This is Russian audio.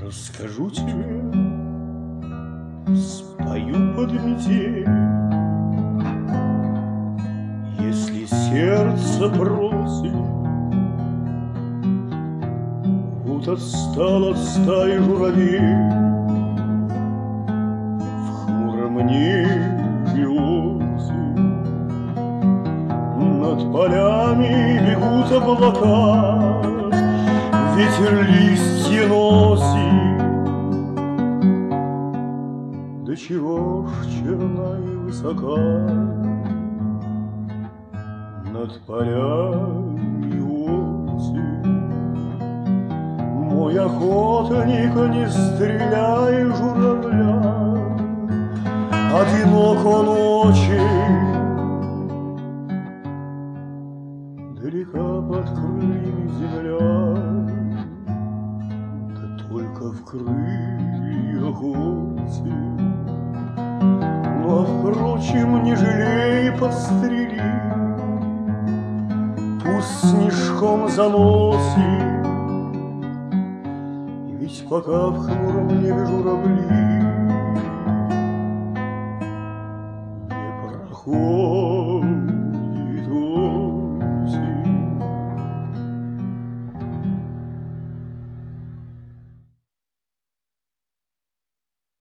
Расскажу тебе, спою под метель. Если сердце просит, вот отстал от стаи журавель. В хмуром небе осень, над полями бегут облака, ветер листья носит. Да чего ж черна и высока над полями осень. Мой охотник, не стреляй журавля, одинок он очень, далека под крыльями земля, да только в крыльях осень. Ну, а впрочем, не жалей, подстрели, пусть снежком заносит. И ведь пока в хмуром небе журавли